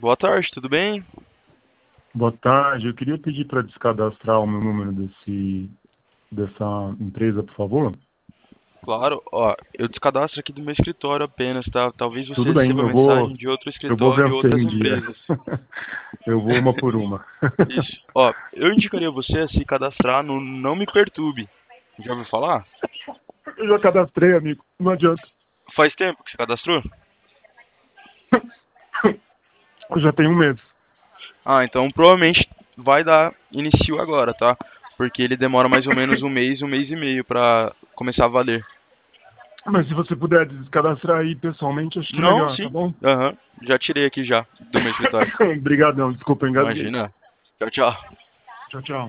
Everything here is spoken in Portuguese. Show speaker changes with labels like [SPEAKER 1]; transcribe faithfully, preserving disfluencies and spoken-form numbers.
[SPEAKER 1] Boa tarde, tudo bem?
[SPEAKER 2] Boa tarde, eu queria pedir para descadastrar o meu número desse, dessa empresa, por favor.
[SPEAKER 1] Claro, ó, eu descadastro aqui do meu escritório apenas, tá? Talvez você
[SPEAKER 2] Tudo bem,
[SPEAKER 1] receba
[SPEAKER 2] eu vou,
[SPEAKER 1] mensagem de outro
[SPEAKER 2] eu vou
[SPEAKER 1] escritório e
[SPEAKER 2] vencer
[SPEAKER 1] outras
[SPEAKER 2] um dia.
[SPEAKER 1] empresas.
[SPEAKER 2] Eu vou uma por uma.
[SPEAKER 1] Isso. Ó, eu indicaria você a se cadastrar no Não Me Perturbe. Já ouviu falar?
[SPEAKER 2] Eu já cadastrei, amigo, não adianta.
[SPEAKER 1] Faz tempo que você cadastrou?
[SPEAKER 2] Eu já tenho um mês.
[SPEAKER 1] Ah, então provavelmente vai dar início agora, tá? Porque ele demora mais ou menos um mês, um mês e meio pra começar a valer.
[SPEAKER 2] Mas se você puder descadastrar aí pessoalmente, acho que é
[SPEAKER 1] Não,
[SPEAKER 2] melhor, tá
[SPEAKER 1] sim.
[SPEAKER 2] bom?
[SPEAKER 1] Aham. Já tirei aqui já do meu escritório.
[SPEAKER 2] Obrigadão, desculpa, eu engasguei.
[SPEAKER 1] Imagina. Tchau, tchau.
[SPEAKER 2] Tchau, tchau.